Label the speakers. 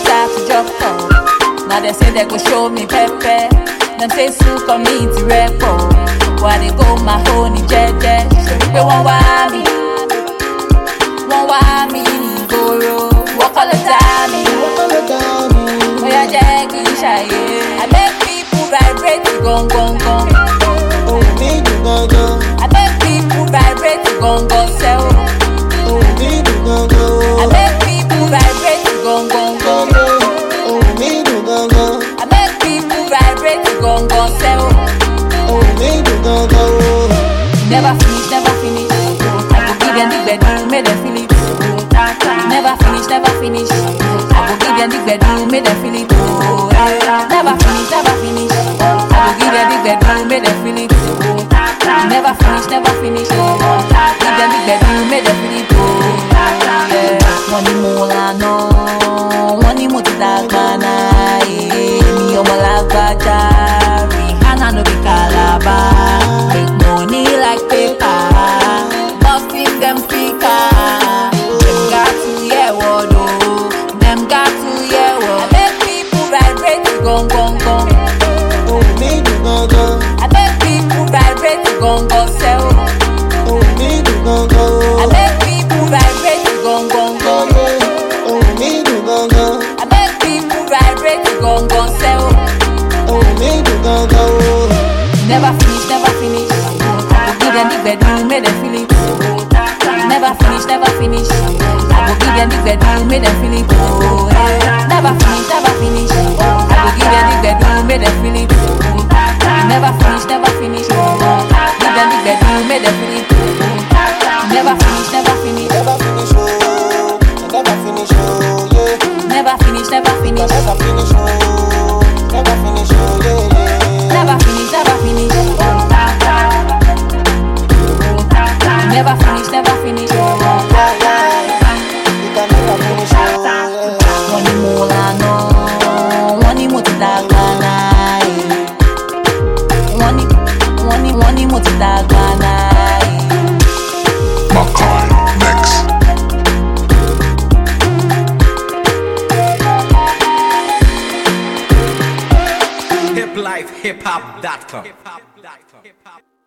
Speaker 1: water to drop top. Now they say they go show me pepper. Them say su community repo. Why they go my honey jeje? They won't want me. Won't want me. Goro. Walk all the time. Oh yeah, Jackie shy. I make people vibrate to gong gong gong.
Speaker 2: Oh, me do gong gong.
Speaker 1: I make people vibrate to gong gong sell.
Speaker 2: Oh, me do gong gong.
Speaker 1: I make people vibrate to gong gong gong.
Speaker 2: Oh, me do gong gong.
Speaker 1: I make people vibrate to gong gong sell.
Speaker 2: Oh, me do gong gong.
Speaker 1: Never finish, never finish. I go give them the bedroom, make them feel it. Never finish, never finish. I go give them the bedroom, make them feel it. Never finish, never finish. I go give them the bedroom, make them feel it. Never finish, never finish. Give them the bedroom, make them feel it. Wọ́n ní mo lànà, wọ́n ní mo ti dàgbà náà. Èmi ọmọ lágbájá, Rihanna no be Calabar. Make money like paper, nothing them speaker. Them got to hear what oh, them got to hear what. I make people vibrate to gong gong gong.
Speaker 2: Oh, me do gong gong.
Speaker 1: I make people vibrate to gong gong sell.
Speaker 2: Oh, me do gong gong.
Speaker 1: I make people vibrate to gong gong gong.
Speaker 2: Oh, me do gong gong.
Speaker 1: I make people vibrate to gong gong sell.
Speaker 2: Oh, me do gong gong.
Speaker 1: Never finish, never finish. I go give them the bedroom, make them feel it. Never finish, never finish. I go give them the bedroom, make them feel it. Never finish, never finish. I go give them the bedroom, make them feel it. Never finish, never finish. Give them the bedroom, make them feel it. Never finish, never finish.
Speaker 2: Never finish, oh. Never finish, oh, yeah.
Speaker 1: Never finish, never finish.
Speaker 2: Never finish, oh. Never finish, oh, yeah, yeah.
Speaker 1: Never finish, never finish. Never finish, never finish.
Speaker 2: Yeah, yeah. You can never finish, oh, yeah.
Speaker 1: Wọ́n ní mo lànà, wọ́n ní mo ti dàgbà náà. Wọ́n ní mo ti dàgbà náà.
Speaker 3: Makai Mix.
Speaker 4: Hip life, hiphop.com.